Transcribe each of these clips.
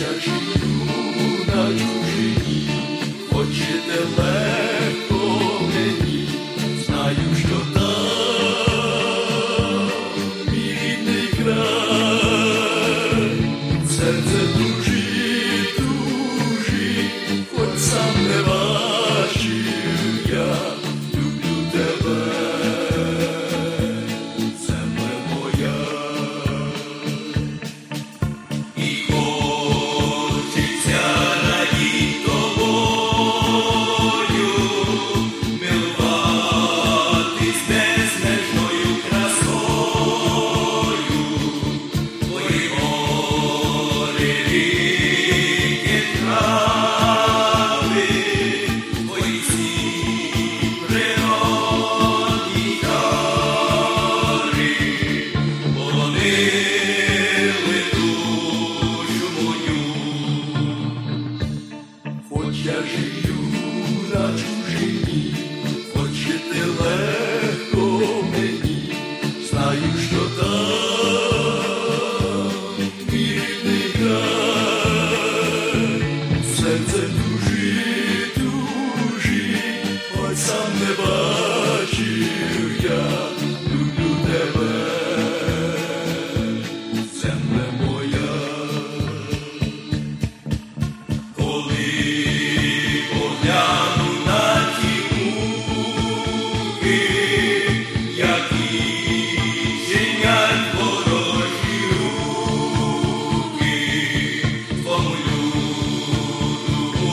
я живу на чужині, хоч і далеко мені, знаю, що там мій рідний край, серце тужить, хоч сам не бачив я, люблю тебе, земле моя. І хочеться радіть тобою, милуватись безмежною красою, твої гори, ріки, трави, твої всі природні дари, полонили душу мою. Хоч я живу на чужині, хоч і легко мені, знаю, що там мій рідний край, серце тужить, хоч сам не бачив я, люблю тебе, земле моя. Коли погляну на ті муки, які чинять ворожі руки, твому люду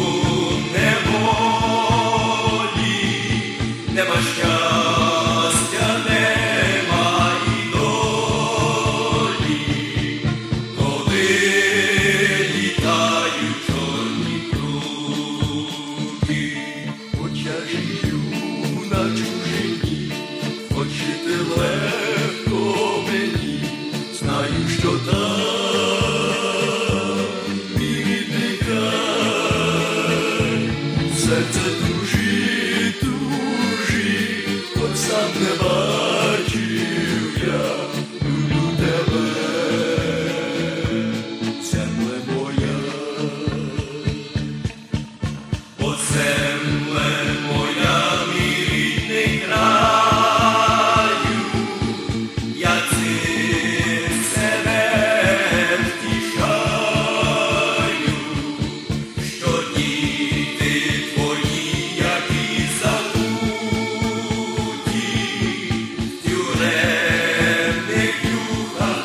неволі, нема щастя, нема і долі, коли літають чорні круги. Хоч я живу на чужині, хоч і легко мені, знаю, що там мій рідний край, серце тужить, хоч сам не бачив я, люблю тебе, земле моя. О, земле моя, мій рідний краю, я цим себе втішаю, що діти твої, які забуті, в тюремних дюхах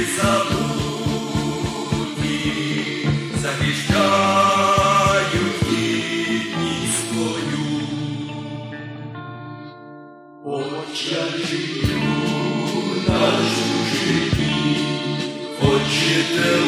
призабуті, захищають гідність свою. Хоч я живу на чужині, хоч і